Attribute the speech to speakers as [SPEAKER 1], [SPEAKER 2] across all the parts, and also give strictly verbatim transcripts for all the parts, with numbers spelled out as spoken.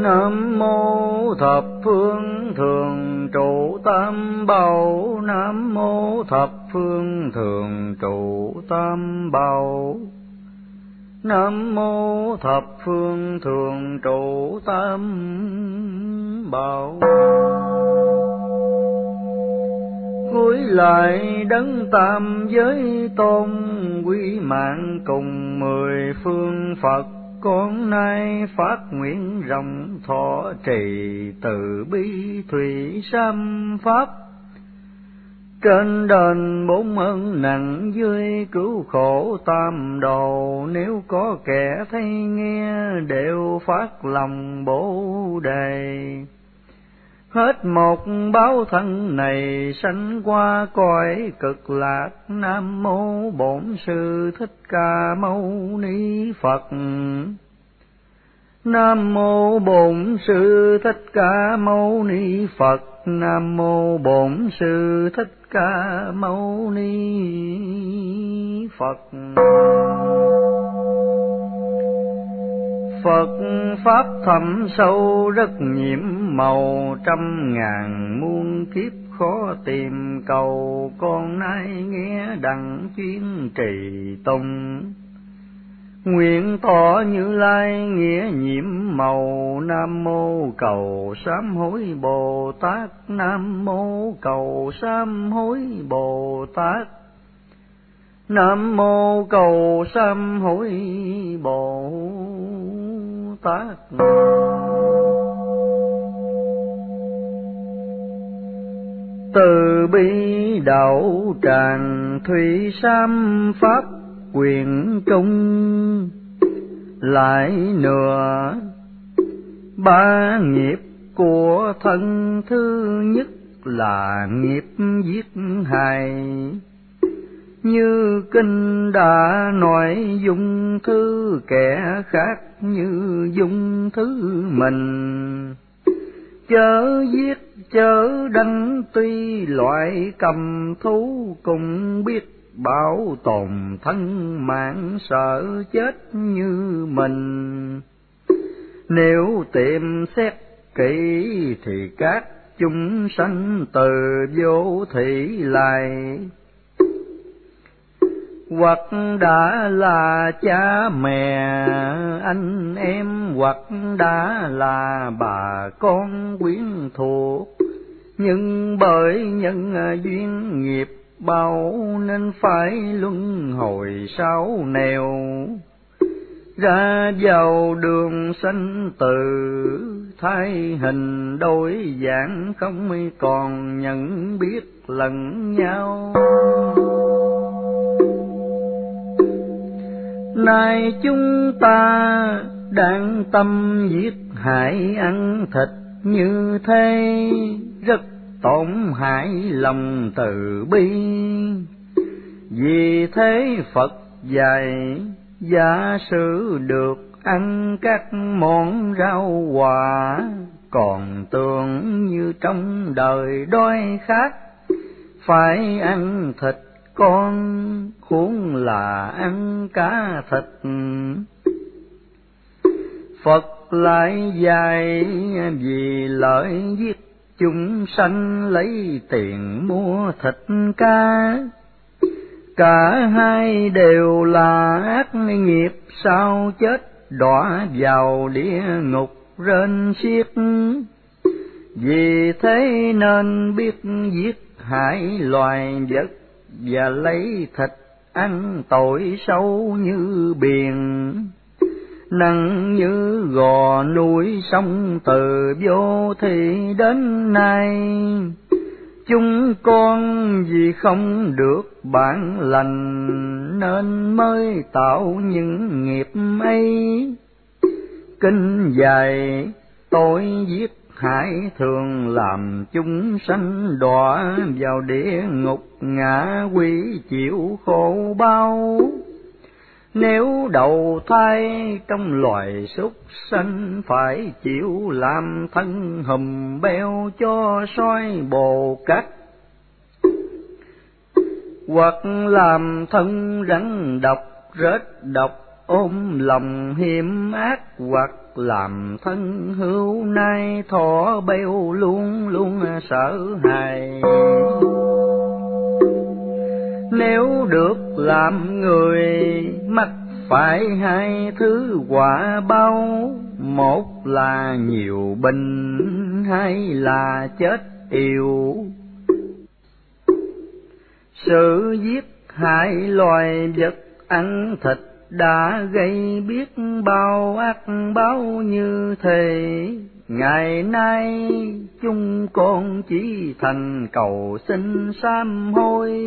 [SPEAKER 1] Nam mô thập phương thường trụ tam bảo. Nam mô thập phương thường trụ tam bảo. Nam mô thập phương thường trụ tam bảo. Cúi lại đấng tam giới tôn, quy mạng cùng mười phương Phật. Con nay phát nguyện rộng thọ trì từ bi thủy sam pháp. Trên đền bốn ơn nặng dưới cứu khổ tam đồ. Nếu có kẻ thấy nghe đều phát lòng bổ đề. Hết một báo thân này sanh qua cõi cực lạc. Nam mô Bổn Sư Thích Ca Mâu Ni Phật. Nam mô Bổn Sư Thích Ca Mâu Ni Phật. Nam mô Bổn Sư Thích Ca Mâu Ni Phật. Phật pháp thâm sâu rất nhiệm màu, trăm ngàn muôn kiếp khó tìm cầu. Con nay nghe đặng chuyên trì tùng, nguyện tỏ Như Lai nghĩa nhiệm màu. Nam mô cầu sám hối Bồ Tát. Nam mô cầu sám hối Bồ Tát. Nam mô cầu sám hối Bồ Tát. Từ bi đạo tràng thủy sam pháp quyền trung. Lại nửa ba nghiệp của thân, thứ nhất là nghiệp giết hại. Như kinh đã nói dung thứ kẻ khác như dung thứ mình. Chớ giết chớ đánh, tuy loại cầm thú cũng biết bảo tồn thân mạng, sợ chết như mình. Nếu tìm xét kỹ thì các chúng sanh từ vô thủy lại. Hoặc đã là cha mẹ anh em, hoặc đã là bà con quyến thuộc. Nhưng bởi nhân duyên nghiệp báo nên phải luân hồi sáu nẻo. Ra vào đường sanh tử, thay hình đổi dạng không còn nhận biết lẫn nhau. Nay chúng ta đang tâm giết hại ăn thịt như thế, rất tổn hại lòng từ bi. Vì thế Phật dạy, giả sử được ăn các món rau quả, còn tưởng như trong đời đói khát, phải ăn thịt con, huống là ăn cá thịt. Phật lại dạy, vì lợi giết chúng sanh lấy tiền mua thịt cá. Cả hai đều là ác nghiệp, sao chết đọa vào địa ngục rên xiết. Vì thế nên biết giết hại loài vật, và lấy thịt ăn tội sâu như biển, nặng như gò núi sông từ vô thì đến nay. Chúng con vì không được bản lành nên mới tạo những nghiệp ấy. Kinh dạy tội giết hại thường làm chúng sanh đọa vào địa ngục ngạ quỷ chịu khổ bao. Nếu đầu thai trong loài súc sanh, phải chịu làm thân hùm beo cho sói bồ cắt, hoặc làm thân rắn độc rết độc ôm lòng hiểm ác, hoặc làm thân hữu nay thọ bêu luôn luôn sợ hãi. Nếu được làm người mắc phải hai thứ quả báo, một là nhiều bệnh, hai là chết yêu. Sự giết hại loài vật ăn thịt đã gây biết bao ác báo như thế. Ngày nay chúng con chỉ thành cầu xin sám hối,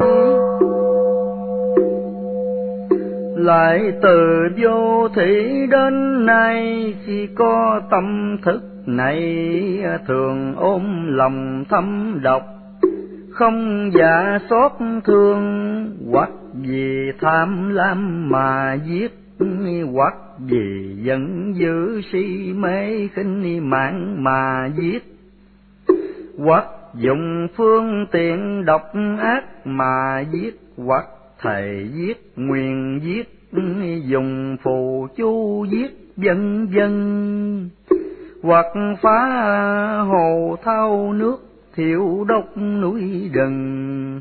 [SPEAKER 1] lại từ vô thị đến nay khi có tâm thức này thường ôm lòng thâm độc, không dạ xót thương, hoặc vì tham lam mà giết, hoặc vì giận dữ si mê khinh mạng mà giết, hoặc dùng phương tiện độc ác mà giết, hoặc thầy giết, nguyền giết, dùng phù chú giết, vân vân, hoặc phá hồ thao nước, thiêu đốt núi rừng,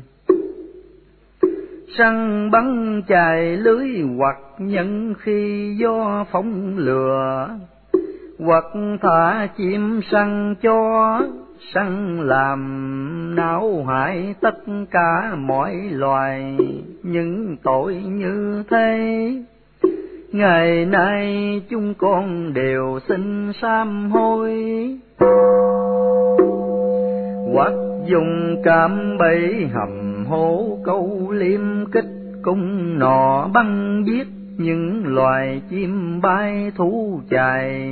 [SPEAKER 1] săn bắn chài lưới, hoặc nhân khi gió phóng lửa, hoặc thả chim săn chó, săn làm não hại tất cả mọi loài. Những tội như thế ngày nay chúng con đều xin sám hối, hoặc dùng cạm bẫy hầm hố câu liêm kích cung nỏ bắn giết những loài chim bay thú chài,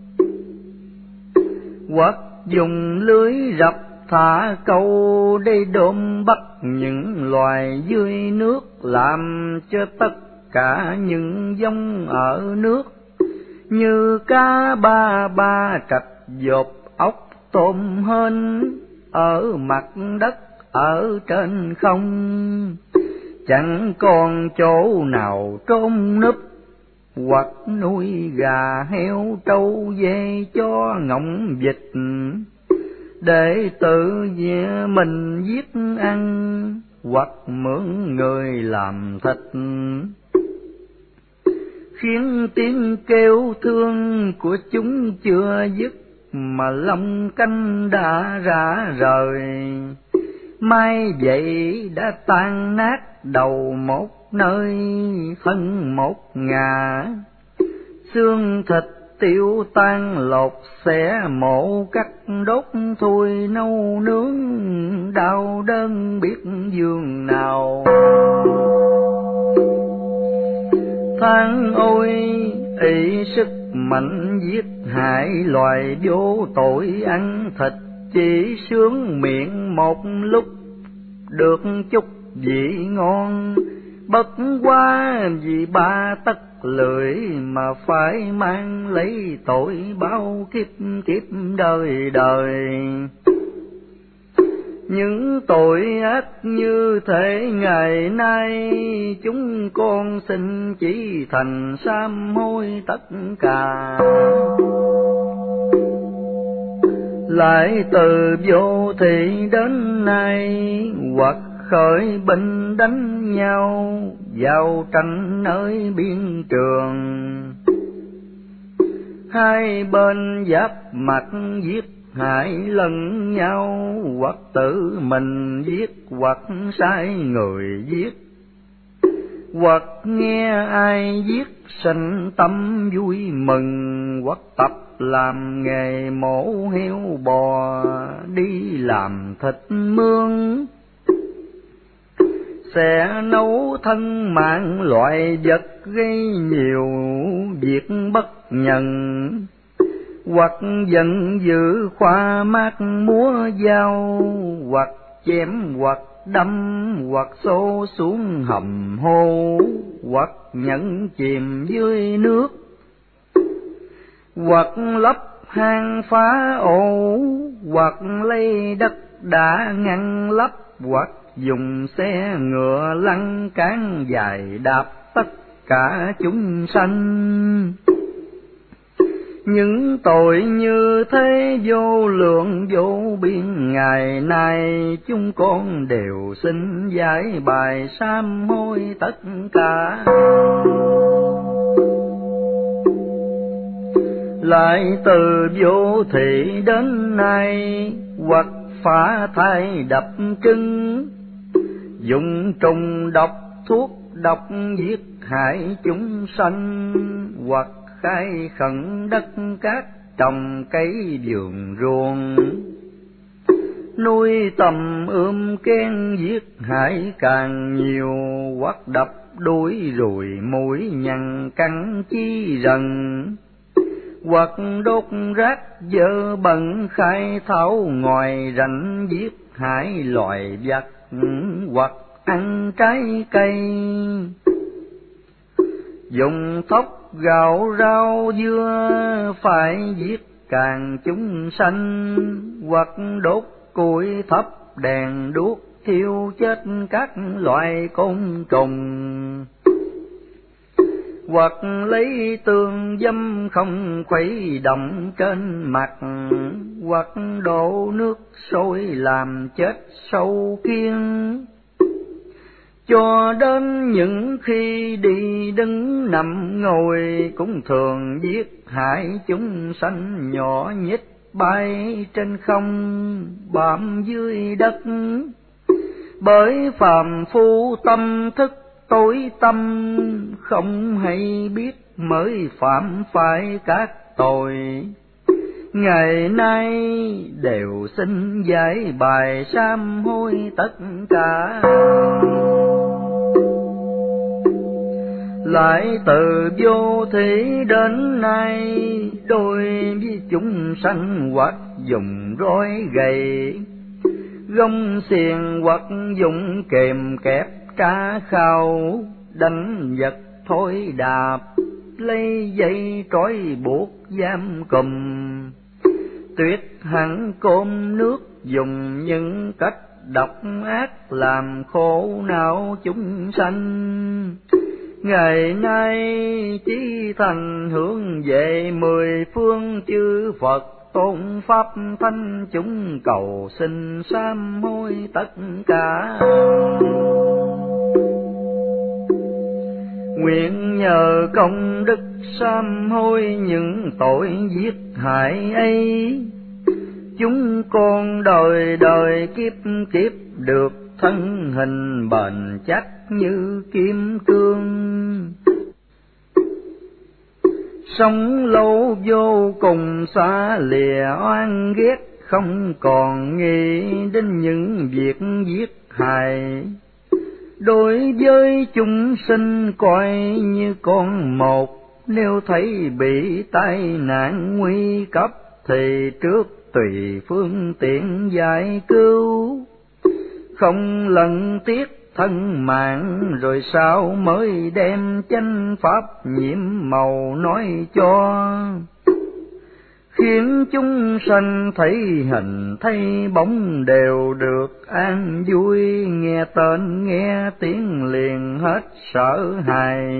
[SPEAKER 1] hoặc dùng lưới rập thả câu để đom bắt những loài dưới nước, làm cho tất cả những giống ở nước như cá ba ba trạch dột ốc tôm hên ở mặt đất ở trên không, chẳng còn chỗ nào trốn núp, hoặc nuôi gà heo trâu dê chó ngỗng vịt để tự về mình giết ăn, hoặc mượn người làm thịt, khiến tiếng kêu thương của chúng chưa dứt mà lòng canh đã rã rời. Mai vậy đã tan nát đầu một nơi, thân một ngả, xương thịt tiêu tan lột xẻ mổ cắt đốt thui nấu nướng, đau đớn biết giường nào. Than ôi ỷ sức mạnh giết hại loài vô tội ăn thịt, chỉ sướng miệng một lúc được chút vị ngon, bất quá vì ba tấc lưỡi mà phải mang lấy tội bao kiếp kiếp đời đời. Những tội ác như thế ngày nay chúng con xin chỉ thành sám hối tất cả, lại từ vô thị đến nay, hoặc khởi binh đánh nhau giao tranh nơi biên trường, hai bên giáp mặt giết hại lẫn nhau, hoặc tự mình giết, hoặc sai người giết, hoặc nghe ai giết sanh tâm vui mừng, hoặc tập làm nghề mổ heo bò đi làm thịt mương, sẽ nấu thân mạng loại vật gây nhiều việc bất nhận, hoặc giận dữ khoa mát múa dao, hoặc chém hoặc đâm, hoặc xô xuống hầm hố, hoặc nhẫn chìm dưới nước, hoặc lấp hang phá ổ, hoặc lấy đất đã ngăn lấp, hoặc dùng xe ngựa lăn cán dài đạp tất cả chúng sanh. Những tội như thế vô lượng vô biên, ngày nay chúng con đều xin giải bài sám hối tất cả. Lại từ vô thị đến nay, hoặc phá thai đập trứng, dùng trùng độc thuốc độc giết hại chúng sanh, hoặc khai khẩn đất cát trồng cây vườn ruộng, nuôi tầm ươm kén giết hại càng nhiều, hoặc đập đuổi ruồi mũi nhằn cắn chi rần, hoặc đốt rác dơ bẩn khai thảo ngoài rảnh giết hại loài vật, hoặc ăn trái cây, dùng thóc gạo rau dưa phải giết càng chúng sanh, hoặc đốt củi thắp đèn đuốc thiêu chết các loại côn trùng, hoặc lấy tương dâm không khuấy động trên mặt, hoặc đổ nước sôi làm chết sâu kiến, cho đến những khi đi đứng nằm ngồi cũng thường giết hại chúng sanh nhỏ nhít bay trên không bám dưới đất. Bởi phàm phu tâm thức tối tâm, không hay biết mới phạm phải các tội, ngày nay đều xin giải bài sám hối tất cả. Lại từ vô thị đến nay, đôi với chúng sanh hoặc dùng roi gậy, gông xiềng hoặc dùng kềm kẹp tra khao, đánh vật thối đạp, lấy dây trói buộc giam cầm, tuyệt hẳn cơm nước, dùng những cách độc ác làm khổ não chúng sanh. Ngày nay chí thành hướng về mười phương chư Phật, tôn pháp thanh chúng cầu xin sám hối tất cả. Nguyện nhờ công đức sám hối những tội giết hại ấy, chúng con đời đời kiếp kiếp được thân hình bền chắc như kim cương, sống lâu vô cùng xa lìa oan ghét, không còn nghĩ đến những việc giết hại. Đối với chúng sinh coi như con một, nếu thấy bị tai nạn nguy cấp thì trước tùy phương tiện giải cứu, không lận tiếc thân mạng, rồi sau mới đem chánh pháp nhiễm màu nói cho, khiến chúng sanh thấy hình thấy bóng đều được an vui, nghe tên nghe tiếng liền hết sợ hãi.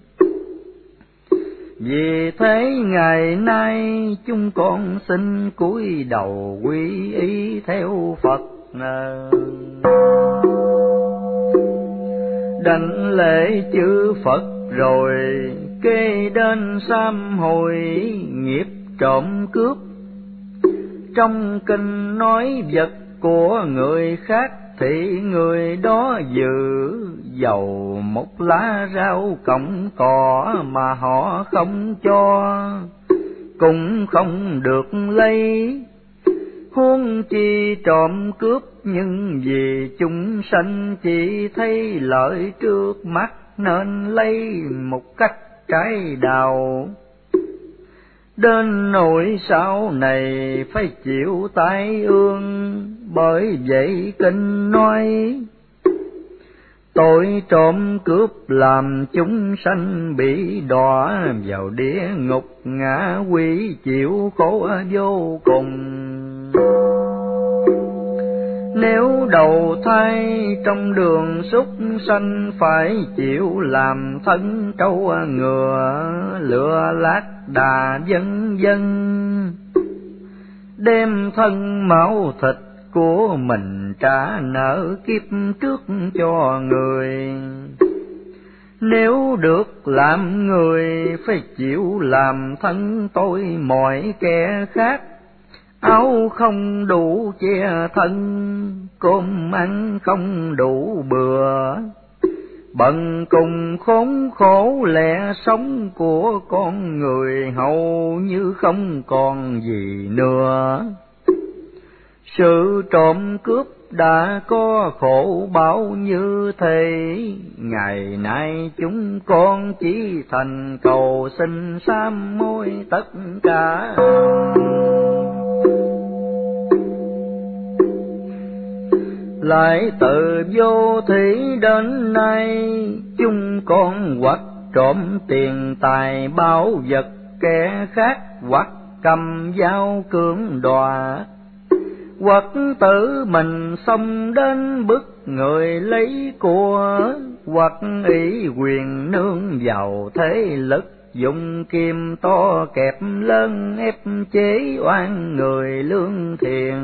[SPEAKER 1] Vì thế ngày nay chúng con xin cúi đầu quy y theo Phật, đảnh lễ chư Phật rồi kê đến sám hối nghiệp trộm cướp. Trong kinh nói vật của người khác thì người đó giữ, dầu một lá rau cọng cỏ mà họ không cho, cũng không được lấy. Huống chi trộm cướp, nhưng vì chúng sanh chỉ thấy lợi trước mắt nên lấy một cách trái đào. Đến nỗi sau này phải chịu tai ương, bởi vậy kinh nói tội trộm cướp làm chúng sanh bị đọa vào địa ngục, ngã quỷ chịu khổ vô cùng. Nếu đầu thai trong đường súc sanh, phải chịu làm thân trâu ngựa, lựa lác đà vân vân. Đem thân máu thịt của mình trả nợ kiếp trước cho người. Nếu được làm người, phải chịu làm thân tôi mọi kẻ khác. Áo không đủ che thân, cơm ăn không đủ bữa, bần cùng khốn khổ lẽ sống của con người hầu như không còn gì nữa. Sự trộm cướp đã có khổ bao như thế, ngày nay chúng con chỉ thành cầu xin sám hối tất cả. Lại từ vô thủy đến nay, chúng con hoặc trộm tiền tài bảo vật kẻ khác, hoặc cầm dao cưỡng đoạt, hoặc tự mình xông đến bức người lấy của, hoặc ý quyền nương vào thế lực, dùng kim to kẹp lớn ép chế oan người lương thiện,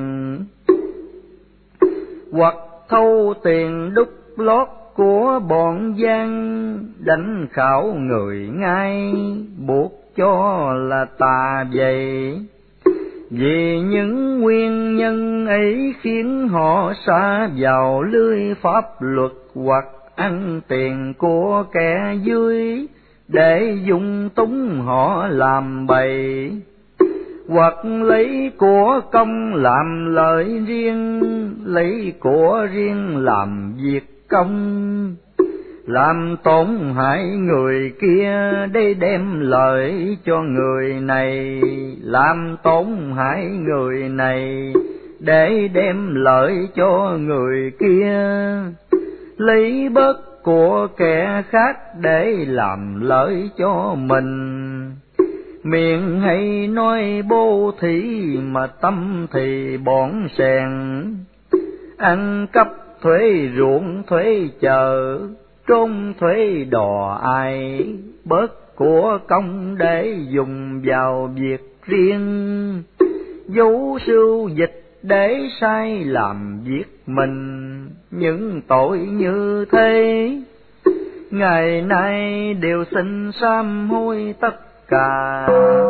[SPEAKER 1] hoặc thâu tiền đúc lót của bọn gian, đánh khảo người ngay buộc cho là tà vậy. Vì những nguyên nhân ấy khiến họ sa vào lưới pháp luật, hoặc ăn tiền của kẻ dưới để dung túng họ làm bậy, hoặc lấy của công làm lợi riêng, lấy của riêng làm việc công, làm tổn hại người kia để đem lợi cho người này, làm tổn hại người này để đem lợi cho người kia, lấy bớt của kẻ khác để làm lợi cho mình. Miệng hay nói bố thí mà tâm thì bỏn sèn, ăn cắp thuế ruộng thuế chợ, trốn thuế đò ai, bớt của công để dùng vào việc riêng, giấu sưu dịch để sai làm việc mình. Những tội như thế ngày nay đều xin sám hối tất cả.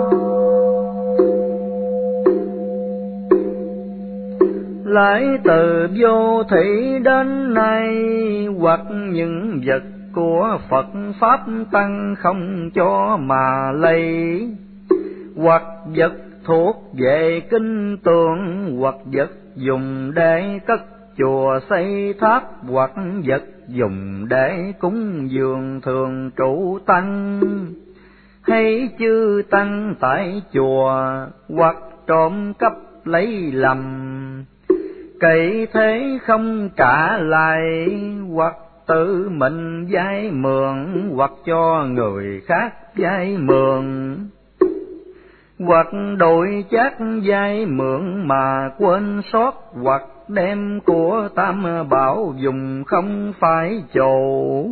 [SPEAKER 1] Lại từ vô thủy đến nay, hoặc những vật của Phật Pháp Tăng không cho mà lấy, hoặc vật thuộc về kinh tượng, hoặc vật dùng để cất chùa xây tháp, hoặc vật dùng để cúng dường thường trụ tăng, hay chư tăng tại chùa, hoặc trộm cắp lấy lầm, cậy thế không trả lại, hoặc tự mình vay mượn, hoặc cho người khác vay mượn, hoặc đổi chác vay mượn mà quên sót, hoặc đem của tam bảo dùng không phải chỗ,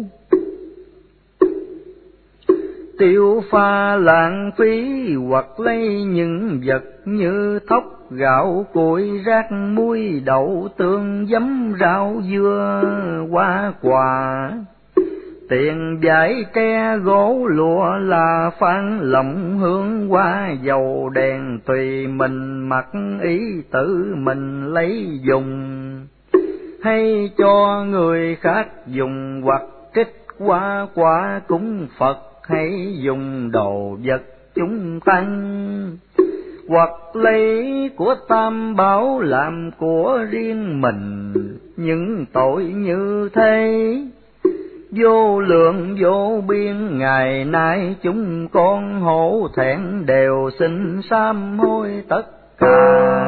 [SPEAKER 1] tiêu pha lãng phí, hoặc lấy những vật như thóc gạo củi rác muối đậu tương giấm rau dưa hoa quả, tiền vải tre gỗ lụa là phan lộng hương hoa dầu đèn, tùy mình mặc ý tự mình lấy dùng, hay cho người khác dùng, hoặc trích hoa quả cúng Phật, hay dùng đồ vật chúng tăng, hoặc lấy của tam bảo làm của riêng mình. Những tội như thế vô lượng vô biên, ngày nay chúng con hổ thẹn đều xin sám hối tất cả.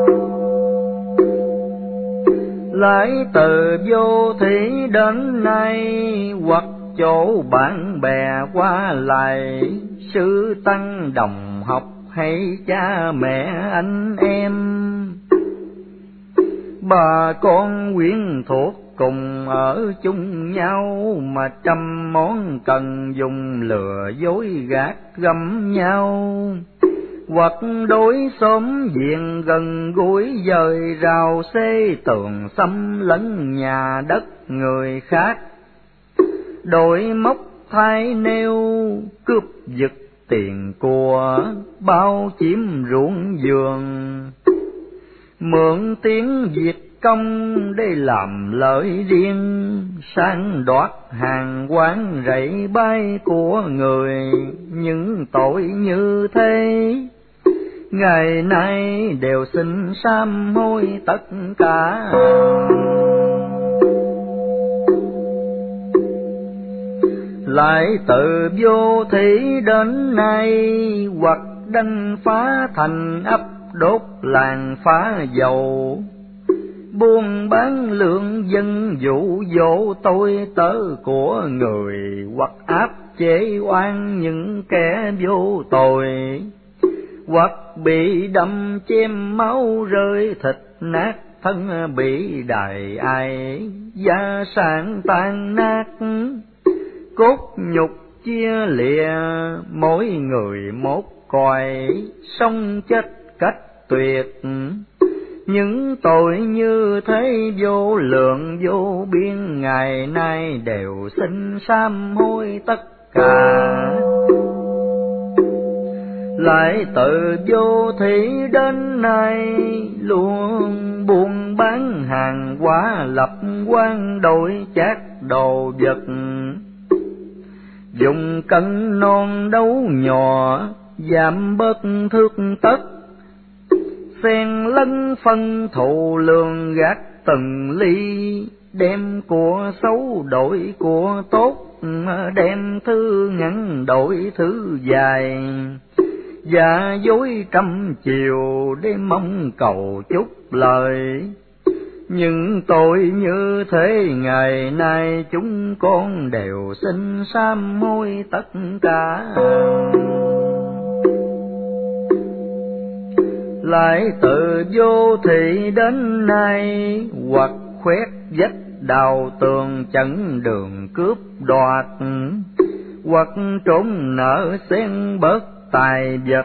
[SPEAKER 1] Lại từ vô thủy đến nay, hoặc chỗ bạn bè qua lại, sư tăng đồng học hay cha mẹ anh em, Bà con quyến thuộc cùng ở chung nhau, mà trăm món cần dùng lừa dối gạt găm nhau. Hoặc đối xóm diện gần gũi dời rào xây tường xâm lấn nhà đất người khác. Đổi móc thay nêu cướp giật tiền của bao chiếm ruộng vườn. Mượn tiếng Việt công để làm lợi riêng, sang đoạt hàng quán rẫy bay của người. Những tội như thế ngày nay đều xin sám hối tất cả. Lại từ vô thủy đến nay, hoặc đánh phá thành ấp đốt làng phá dầu. Buôn bán lượng dân dụ dỗ tôi tớ của người, hoặc áp chế oan những kẻ vô tội. Hoặc bị đâm chém máu rơi thịt nát, thân bị đày ai gia sản tan nát. Cốt nhục chia lìa mỗi người một cõi, sống chết cách tuyệt. Những tội như thế vô lượng vô biên, ngày nay đều xin sám hối tất cả. Lại từ vô thủy đến nay, luôn buôn bán hàng hóa, lập quan đổi chác đồ vật. Dùng cân non đấu nhỏ, giảm bớt thước tất. Xen lẫn phân thụ lường gạt từng ly, đem của xấu đổi của tốt, đem thứ ngắn đổi thứ dài. Giả dối trăm chiều để mong cầu chút lời. Những tội như thế ngày nay chúng con đều xin sám hối tất cả. Lại từ vô thị đến nay, hoặc khoét vách đào tường chặn đường cướp đoạt. Hoặc trốn nợ xen bớt tài vật.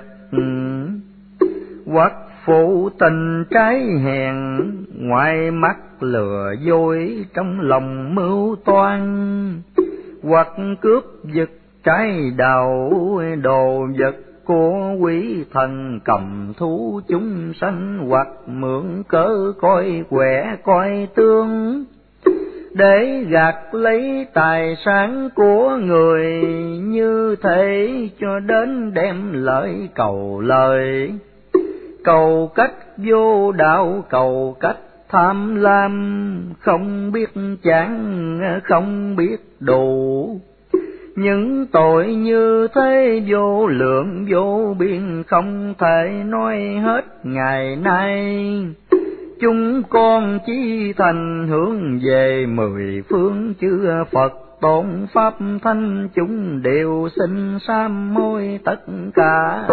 [SPEAKER 1] Hoặc phụ tình trái hèn, ngoài mắt lừa dối trong lòng mưu toan. Hoặc cướp giật trái đào đồ vật của quý thần cầm thú chúng sanh. Hoặc mượn cớ coi quẻ coi tương, để gạt lấy tài sản của người. Như thế cho đến đem lợi cầu lời. Cầu cách vô đạo, cầu cách tham lam, không biết chán không biết đủ. Những tội như thế vô lượng vô biên, không thể nói hết ngày nay. Chúng con chỉ thành hướng về mười phương chư Phật tôn pháp thanh, chúng đều xin sám hối tất cả.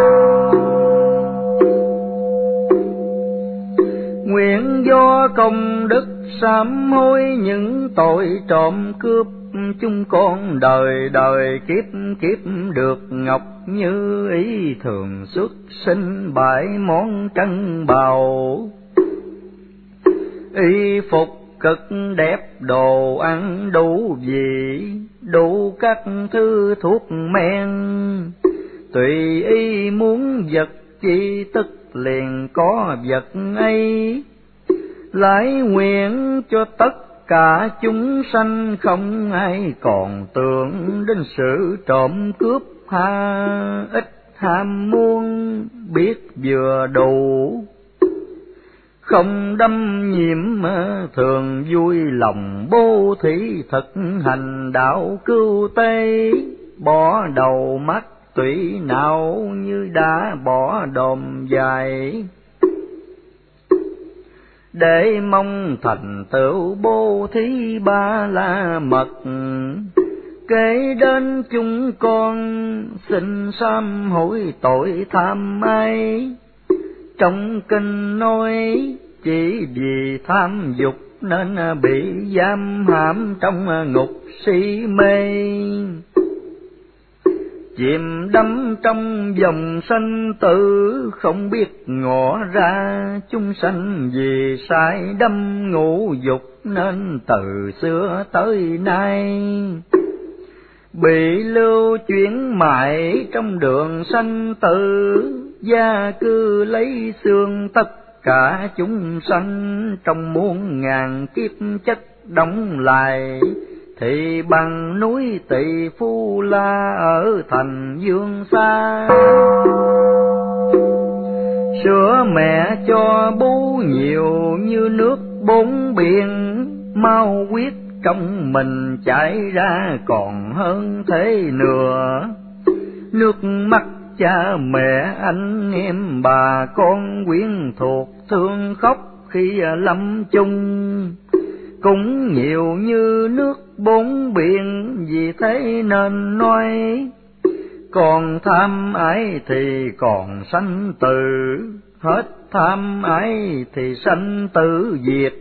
[SPEAKER 1] Nguyện do công đức sám hối những tội trộm cướp, chúng con đời đời kiếp kiếp được ngọc như ý, thường xuất sinh bảy món trân bào. Y phục cực đẹp, đồ ăn đủ vị, đủ các thứ thuốc men. Tùy y muốn vật chi tức liền có vật ấy. Lại nguyện cho tất cả chúng sanh không ai còn tưởng đến sự trộm cướp ha ít ham muốn, biết vừa đủ. Không đâm nhiễm thường vui lòng bố thí, thực hành đạo cứu tế. Bỏ đầu mắt tùy não như đã bỏ đồm dài, để mong thành tựu bố thí ba la mật. Kể đến chúng con xin sám hối tội tham ái. Trong kinh nói chỉ vì tham dục nên bị giam hãm trong ngục si mê, chìm đắm trong dòng sanh tử không biết ngỏ ra. Chúng sanh vì sai đắm ngũ dục nên từ xưa tới nay bị lưu chuyển mãi trong đường sanh tử. Gia cư lấy xương tất cả chúng sanh trong muôn ngàn kiếp chất đóng lại, thì bằng núi Tỳ Phu La ở thành Dương Xa. Sữa mẹ cho bú nhiều như nước bốn biển, mau quyết trong mình chảy ra còn hơn thế nữa. Nước mắt cha mẹ anh em bà con quyến thuộc thương khóc khi lâm chung, cũng nhiều như nước bốn biển. Vì thế nên nói còn tham ái thì còn sanh tử, hết tham ái thì sanh tử diệt.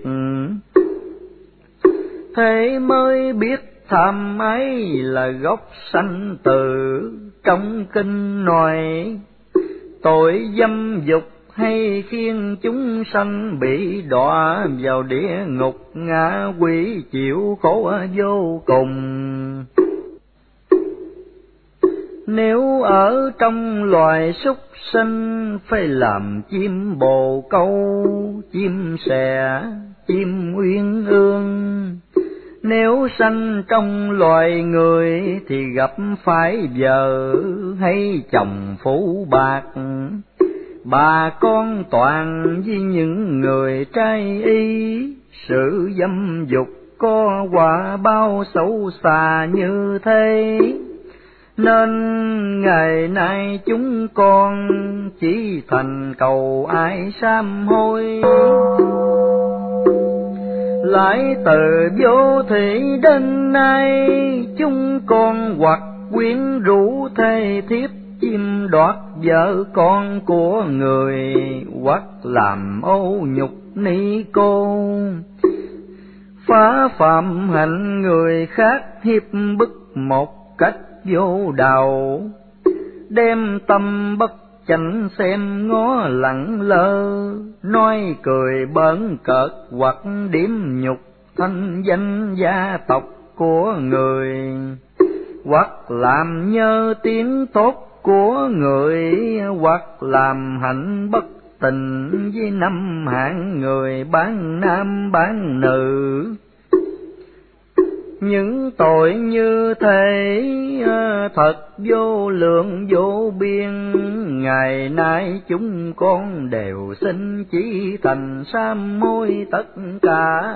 [SPEAKER 1] Thế mới biết tham ái là gốc sanh tử. Trong kinh nói tội dâm dục hay khiến chúng sanh bị đọa vào địa ngục ngạ quỷ chịu khổ vô cùng. Nếu ở trong loài súc sinh phải làm chim bồ câu, chim sẻ, chim uyên ương. Nếu sanh trong loài người thì gặp phải vợ hay chồng phú bạc, bà con toàn với những người trai y. Sự dâm dục có quả bao xấu xa như thế, nên ngày nay chúng con chỉ thành cầu ai sám hối. Lại từ vô thị đến nay chúng con hoặc quyến rũ thê thiếp, chiêm đoạt vợ con của người, hoặc làm ô nhục ni cô, phá phạm hạnh người khác, hiếp bức một cách vô đạo. Đem tâm bất chánh xem ngó lẳng lơ, nói cười bỡn cợt hoặc điểm nhục thanh danh gia tộc của người, hoặc làm nhơ tiếng tốt của người, hoặc làm hạnh bất tình với năm hạng người bán nam bán nữ. Những tội như thế thật vô lượng vô biên, ngày nay chúng con đều xin chỉ thành sám hối tất cả.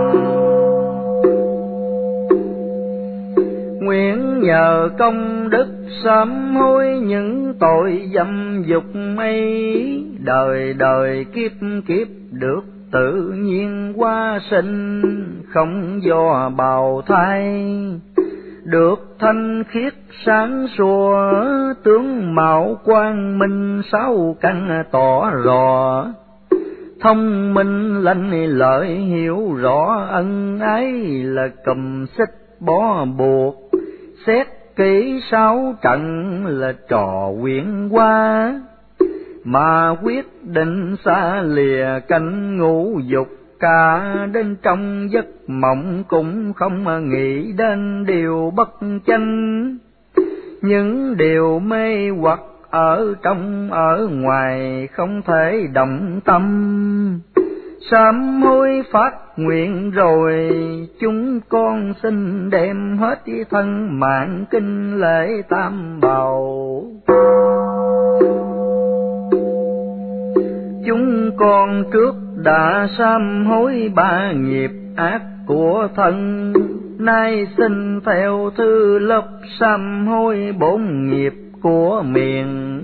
[SPEAKER 1] Nguyện nhờ công đức sám hối những tội dâm dục ấy, đời đời kiếp kiếp được tự nhiên hóa sinh, không do bào thai. Được thanh khiết sáng sủa, tướng mạo quang minh sáu căn tỏ rõ. Thông minh lanh lợi hiểu rõ, ân ái là cùm xích bó buộc. Xét kỹ sáu trận là trò quyển qua, mà quyết định xa lìa cánh ngũ dục. Cả đến trong giấc mộng cũng không nghĩ đến điều bất chánh, những điều mê hoặc ở trong ở ngoài không thể động tâm. Sám hối phát nguyện rồi, chúng con xin đem hết thân mạng kinh lễ tam bảo. Chúng con trước đã sám hối ba nghiệp ác của thân, nay xin theo thư lớp sám hối bốn nghiệp của miệng.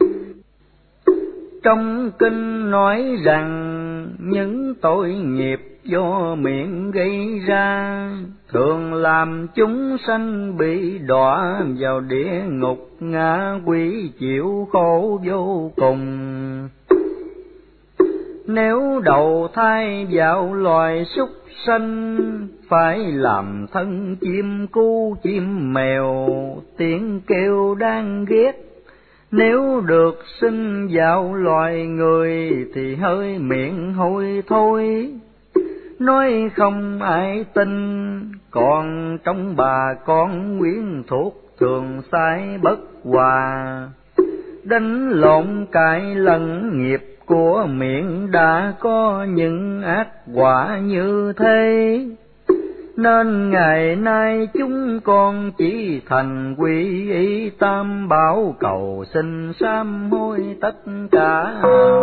[SPEAKER 1] Trong kinh nói rằng những tội nghiệp do miệng gây ra, thường làm chúng sanh bị đọa vào địa ngục ngạ quỷ chịu khổ vô cùng. Nếu đầu thai vào loài súc sanh, phải làm thân chim cu chim mèo, tiếng kêu đang ghét. Nếu được sinh vào loài người, thì hơi miệng hôi thôi. Nói không ai tin, còn trong bà con quyến thuộc thường sai bất hòa. Đánh lộn cãi lẫn nghiệp của miệng đã có những ác quả như thế. Nên ngày nay chúng con chỉ thành quy y tam bảo, cầu xin sám hối tất cả.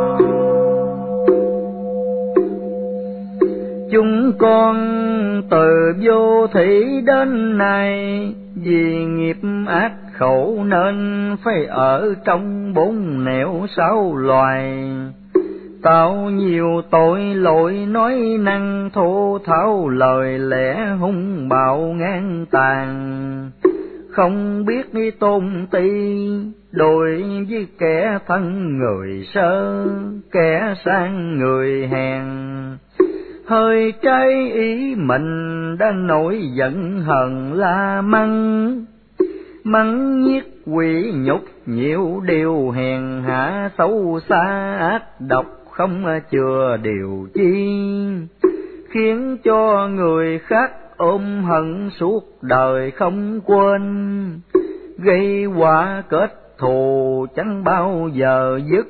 [SPEAKER 1] Chúng con từ vô thị đến nay, vì nghiệp ác khẩu nên phải ở trong bốn nẻo sáu loài. Tạo nhiều tội lỗi, nói năng thô tháo, lời lẽ hung bạo ngang tàn. Không biết đi tôn ti, đối với kẻ thân người sơ, kẻ sang người hèn. Hơi trái ý mình đã nổi giận hờn la mắng, mắng nhiếc quỷ nhục nhiều điều hèn hạ xấu xa ác độc không chừa điều chi, khiến cho người khác ôm hận suốt đời không quên, gây quả kết thù chẳng bao giờ dứt.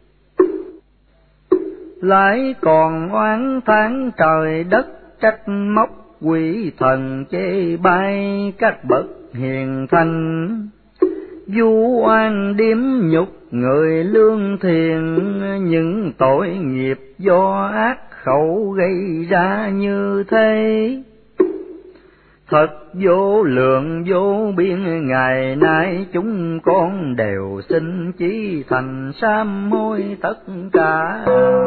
[SPEAKER 1] Lại còn oán than trời đất, trách móc quỷ thần chê bai các bậc hiền thanh. Vu oan điếm nhục người lương thiện, những tội nghiệp do ác khẩu gây ra như thế. Thật vô lượng vô biên, ngày nay chúng con đều xin chí thành sám hối tất cả.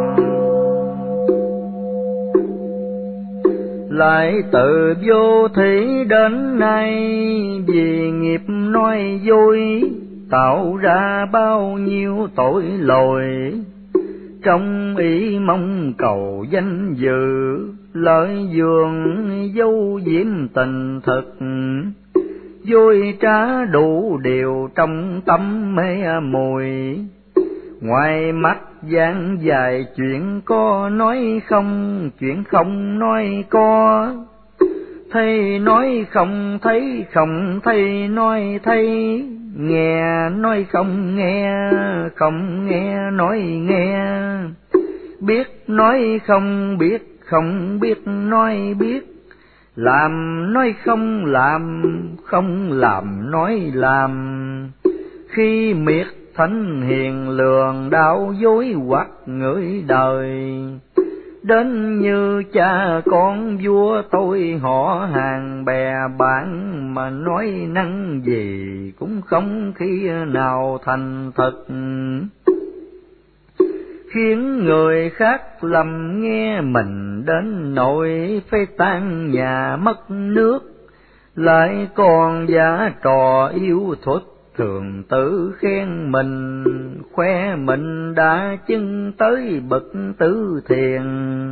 [SPEAKER 1] Lại từ vô thủy đến nay, vì nghiệp nói dối, tạo ra bao nhiêu tội lỗi. Trong ý mong cầu danh dự, lợi dường dấu diễm tình thực. Dối trá đủ điều trong tâm mê mùi, ngoài mắt giảng dài chuyện có nói không, chuyện không nói có. Thấy nói không thấy, không thấy nói thấy, nghe nói không nghe, không nghe nói nghe. Biết nói không biết, không biết nói biết. Làm nói không làm, không làm nói làm. Khi miệt thánh hiền lường đạo dối hoặc người đời, đến như cha con vua tôi họ hàng bè bạn, mà nói năng gì cũng không khi nào thành thật, khiến người khác lầm nghe mình đến nỗi phải tan nhà mất nước. Lại còn giả trò yêu thuật thường tự khen mình, khoe mình đã chứng tới bậc tứ thiền.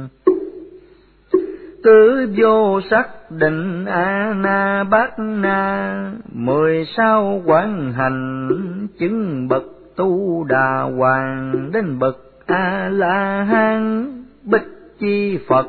[SPEAKER 1] Tứ vô sắc định a na bát na, mười sao quán hành chứng bậc tu đà hoàng, đến bậc a la hán bích chi Phật.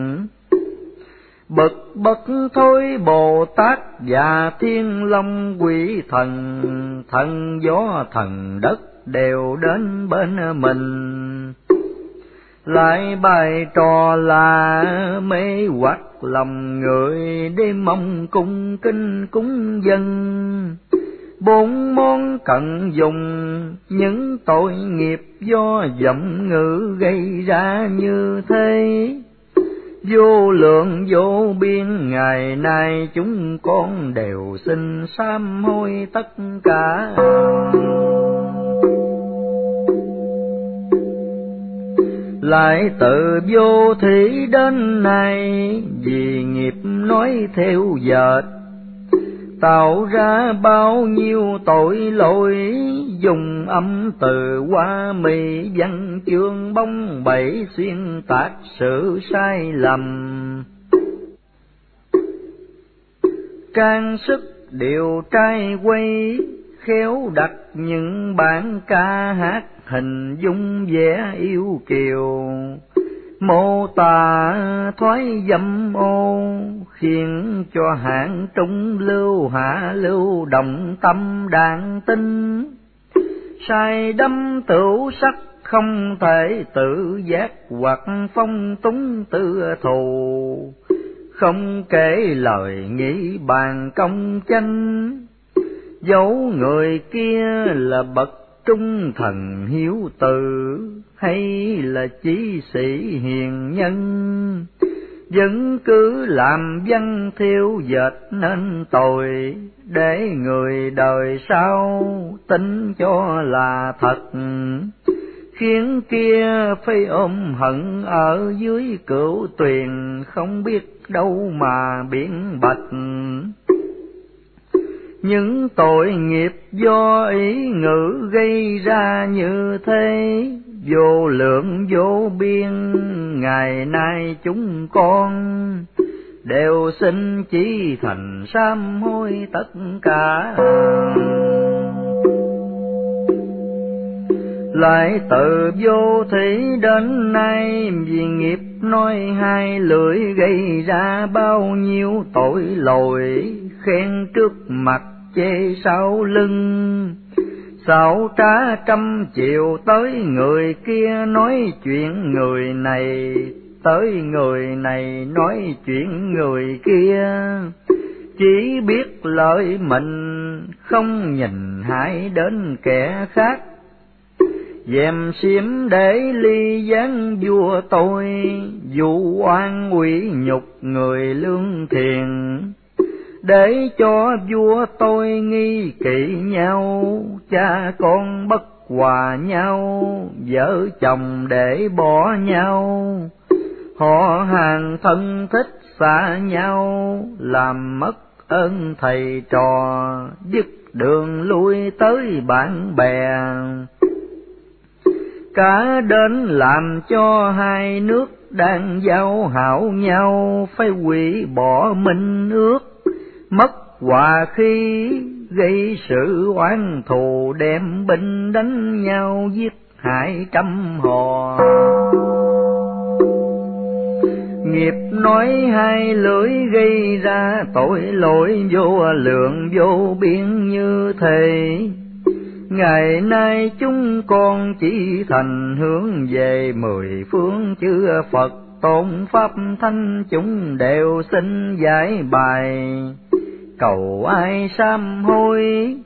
[SPEAKER 1] Bậc bất thối Bồ Tát và Thiên Long quỷ thần, thần gió thần đất đều đến bên mình. Lại bài trò là mê hoặc lòng người, để mong cung kinh cúng dân. Bốn món cận dùng, những tội nghiệp do giọng ngữ gây ra như thế. Vô lượng vô biên, ngày nay chúng con đều xin sám hối tất cả. Lại từ vô thủy đến nay, vì nghiệp nói theo dệt, tạo ra bao nhiêu tội lỗi. dùng âm từ hoa mỹ văn chương bóng bẩy xuyên tạc sự sai lầm. Trang sức điệu trai quay khéo đặt những bản ca hát hình dung vẻ yêu kiều, mô tả thoái dâm ô khiến cho hạng trung lưu hạ lưu động tâm đàn tinh. Sai đắm tửu sắc không thể tự giác hoặc phong túng tư thù, không kể lời nghĩ bàn công tranh. Dẫu người kia là bậc trung thần hiếu từ hay là chí sĩ hiền nhân, vẫn cứ làm văn thiêu dệt nên tội, để người đời sau tin cho là thật, khiến kia phải ôm hận ở dưới cửu tuyền, không biết đâu mà biển bạch. Những tội nghiệp do ý ngữ gây ra như thế, vô lượng vô biên, ngày nay chúng con đều xin chí thành sám hối tất cả. Lại từ vô thủy đến nay, vì nghiệp nói hai lưỡi gây ra bao nhiêu tội lỗi, khen trước mặt chê sau lưng, xảo trá trăm chiều tới người kia nói chuyện người này, tới người này nói chuyện người kia, chỉ biết lợi mình không nhìn hại đến kẻ khác, dèm xiêm để ly gián vua tôi, dụ oan quỷ nhục người lương thiền, để cho vua tôi nghi kỵ nhau, cha con bất hòa nhau, vợ chồng để bỏ nhau, họ hàng thân thích xa nhau, làm mất ơn thầy trò, dứt đường lui tới bạn bè, cả đến làm cho hai nước đang giao hảo nhau, phải hủy bỏ minh ước, mất hòa khí, gây sự oán thù, đem binh đánh nhau, giết hại trăm họ. Nghiệp nói hai lưỡi gây ra tội lỗi vô lượng vô biên như thế, ngày nay chúng con chỉ thành hướng về mười phương chư Phật tôn pháp thanh, chúng đều xin giải bài, cầu ai sám hối.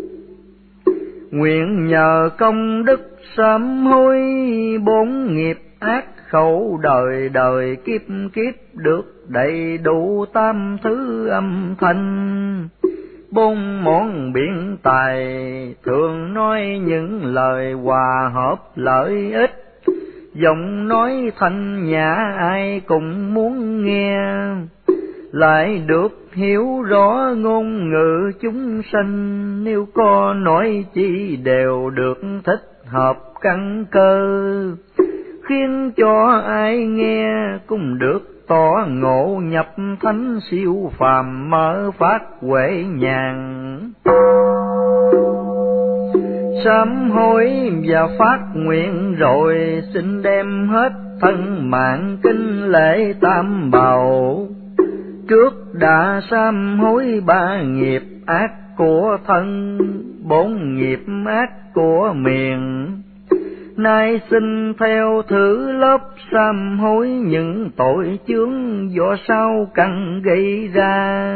[SPEAKER 1] Nguyện nhờ công đức sám hối, bốn nghiệp ác khẩu đời đời kiếp kiếp được đầy đủ tam thứ âm thanh, bốn món biện tài thường nói những lời hòa hợp lợi ích, giọng nói thanh nhã ai cũng muốn nghe, lại được hiểu rõ ngôn ngữ chúng sanh, nếu có nói chi đều được thích hợp căn cơ, khiến cho ai nghe cũng được tỏ ngộ nhập thánh siêu phàm, mở phát huệ nhàn. Sám hối và phát nguyện rồi, xin đem hết thân mạng kính lễ tam bảo, trước đã sám hối ba nghiệp ác của thân, bốn nghiệp ác của miệng, nay xin theo thử lớp sám hối những tội chướng do sao căn gây ra.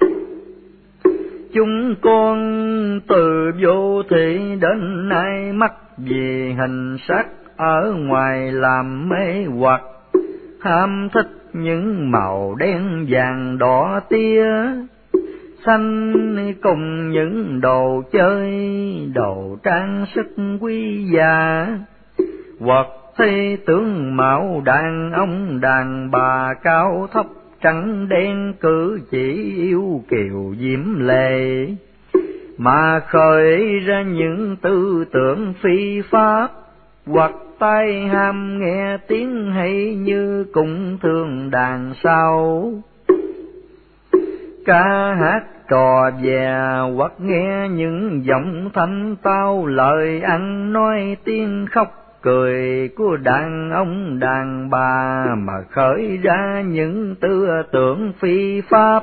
[SPEAKER 1] Chúng con từ vô thị đến nay mắc vì hình sắc ở ngoài làm mê hoặc, ham thích những màu đen vàng đỏ tía, xanh cùng những đồ chơi, đồ trang sức quý giá, hoặc thấy tướng mạo đàn ông đàn bà cao thấp, trắng đen cử chỉ yêu kiều diễm lệ, mà khởi ra những tư tưởng phi pháp, hoặc tai ham nghe tiếng hay như cùng thường đàn sao, ca hát trò vè, hoặc nghe những giọng thanh tao, lời ăn nói tiếng khóc cười của đàn ông đàn bà, mà khởi ra những tư tưởng phi pháp.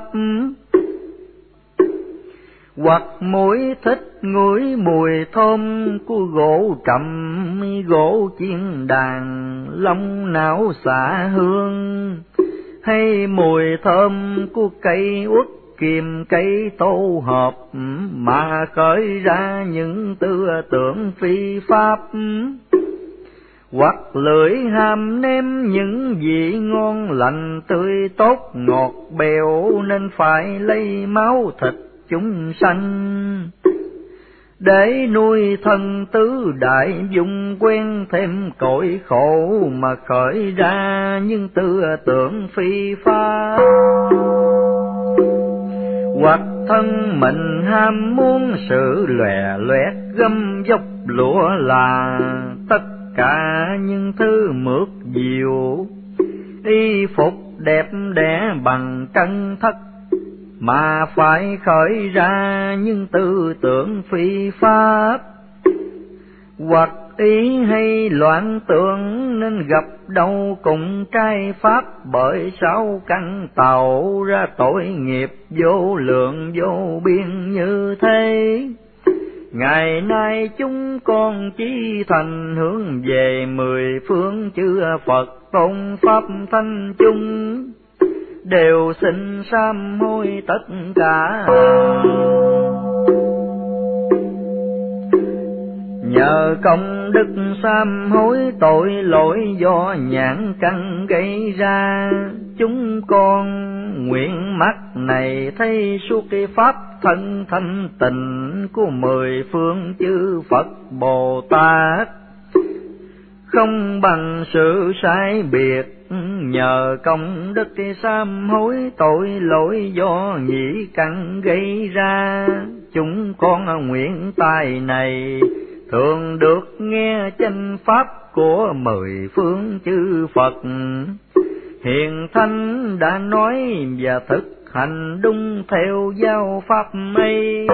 [SPEAKER 1] Hoặc mũi thích ngửi mùi thơm của gỗ trầm, gỗ chiên đàn, long não xạ hương, hay mùi thơm của cây uất kiềm, cây tô hộp, mà khởi ra những tư tưởng phi pháp. Hoặc lưỡi ham nếm những vị ngon lành tươi tốt ngọt bèo, nên phải lấy máu thịt chúng sanh, để nuôi thân tứ đại dùng quen thêm cội khổ, mà khởi ra những tư tưởng phi pháp. Hoặc thân mình ham muốn sự lòe loẹt gấm dốc lụa là, tất cả những thứ mượt diệu, y phục đẹp đẽ bằng chân thất, mà phải khởi ra những tư tưởng phi pháp. Hoặc ý hay loạn tưởng nên gặp đâu cùng trai pháp, bởi sáu căn tạo ra tội nghiệp vô lượng vô biên như thế. Ngày nay chúng con chí thành hướng về mười phương chư Phật tôn pháp thanh chung, đều xin sám hối tất cả. Nhờ công đức sám hối tội lỗi do nhãn căn gây ra, chúng con nguyện mắt này thấy suốt cái pháp thân thanh tịnh của mười phương chư Phật Bồ Tát, không bằng sự sai biệt. Nhờ công đức sám hối tội lỗi do nhĩ căn gây ra, chúng con nguyện tài này thường được nghe chánh pháp của mười phương chư Phật. Hiền thánh đã nói và thực hành đúng theo giáo pháp ấy.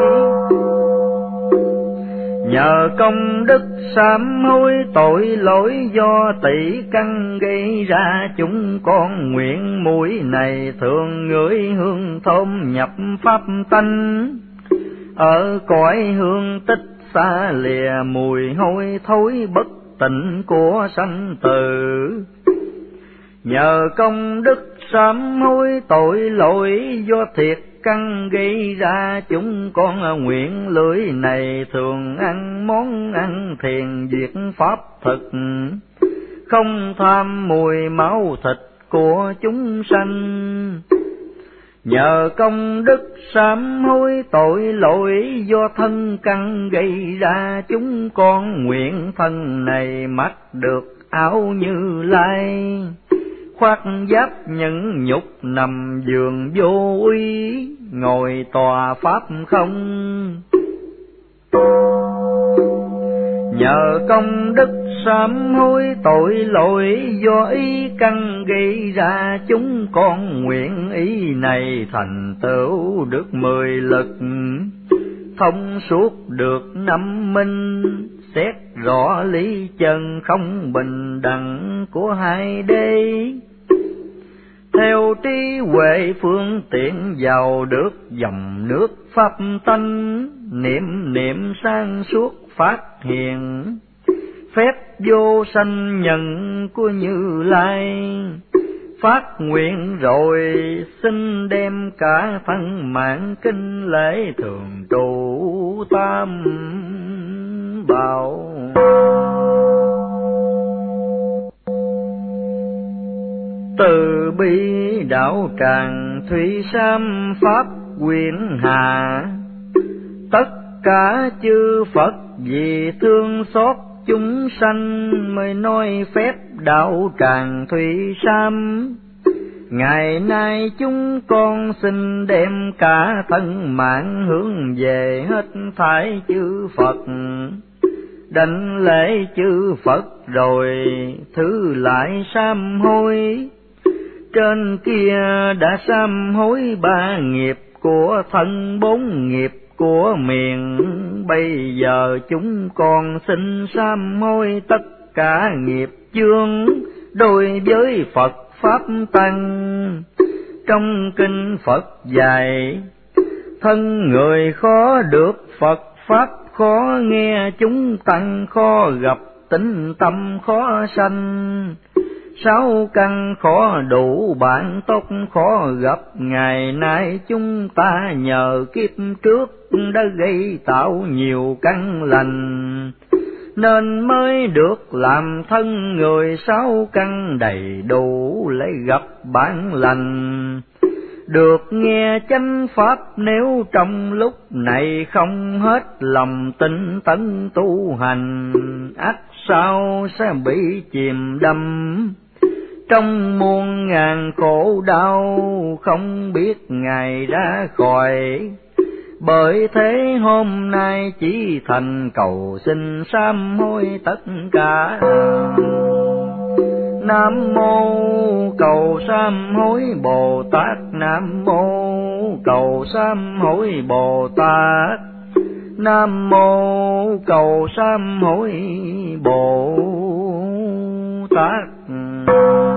[SPEAKER 1] Nhờ công đức sám hối tội lỗi do tỷ căn gây ra, chúng con nguyện mũi này thường ngửi hương thơm nhập pháp tánh, ở cõi hương tích xa lìa mùi hôi thối bất tịnh của sanh tử. Nhờ công đức sám hối tội lỗi do thiệt căn gây ra, chúng con nguyện lưỡi này thường ăn món ăn thiền diệt pháp thực, không tham mùi máu thịt của chúng sanh. Nhờ công đức sám hối tội lỗi do thân căn gây ra, chúng con nguyện thân này mặc được áo Như Lai, khoác giáp nhẫn nhục nằm giường vô uy, ngồi tòa pháp không. Nhờ công đức sám hối tội lỗi do ý căn gây ra, chúng con nguyện ý này thành tựu được mười lực, thông suốt được năm minh, xét rõ lý chân không bình đẳng của hai đế. Theo trí huệ phương tiện giàu được dòng nước pháp tánh, niệm niệm sang suốt phát hiện, phép vô sanh nhận của Như Lai. Phát nguyện rồi xin đem cả thân mạng kinh lễ thường trụ tam bảo. Từ bi đạo tràng thủy sam pháp quyển hà, tất cả chư Phật vì thương xót chúng sanh mới nói phép đạo tràng thủy sam. Ngày nay chúng con xin đem cả thân mạng hướng về hết thảy chư Phật, đảnh lễ chư Phật rồi thứ lại sám hối. Trên kia đã sám hối ba nghiệp của thân, bốn nghiệp của miệng, bây giờ chúng con xin sám hối tất cả nghiệp chướng đối với Phật Pháp Tăng. Trong kinh Phật dạy, thân người khó được Phật Pháp khó nghe, chúng tăng khó gặp, tính tâm khó sanh. Sáu căn khó đủ, bản tốt khó gặp, ngày nay chúng ta nhờ kiếp trước đã gây tạo nhiều căn lành, nên mới được làm thân người. Sáu căn đầy đủ lấy gặp bản lành, được nghe chánh pháp. Nếu trong lúc này không hết lòng tinh tấn tu hành, ắt sao sẽ bị chìm đắm trong muôn ngàn khổ đau, không biết ngày ra khỏi. Bởi thế hôm nay chỉ thành cầu xin sám hối tất cả. Nam mô cầu sám hối Bồ Tát, Nam mô cầu sám hối Bồ Tát, Nam mô cầu sám hối Bồ Tát.